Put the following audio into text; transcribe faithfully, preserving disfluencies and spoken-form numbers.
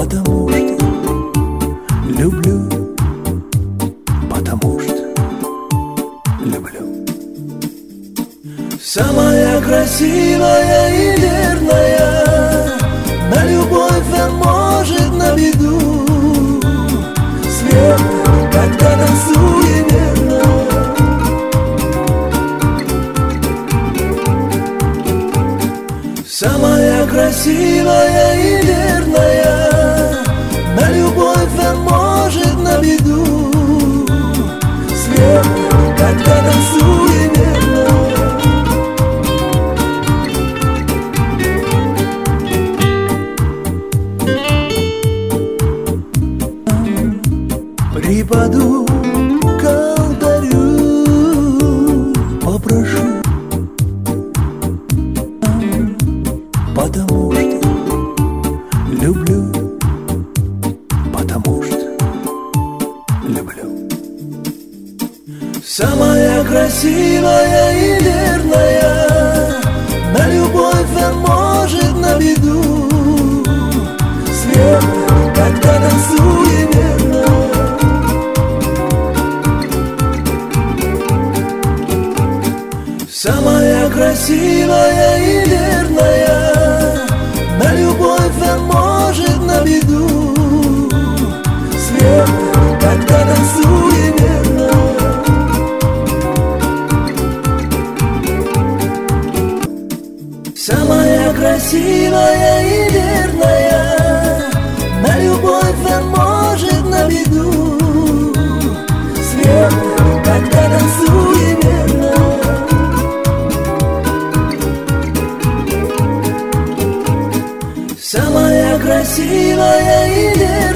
потому что люблю, потому что люблю. Самая красивая и верная, на любовь он может на беду. Свет, когда танцует верно, самая красивая и верная, на любовь он может на беду. Свет, когда танцует верно, припаду к алтарю, попрошу, потому что люблю, потому что люблю. Самая красивая и верная, на любовь он может на беду. Свет, когда танцует верно, самая красивая и верная, на любовь он может на беду. Свет, когда танцует верно, самая красивая и верная, на любовь он может на беду. Свет, когда танцует верно, самая красивая и верная.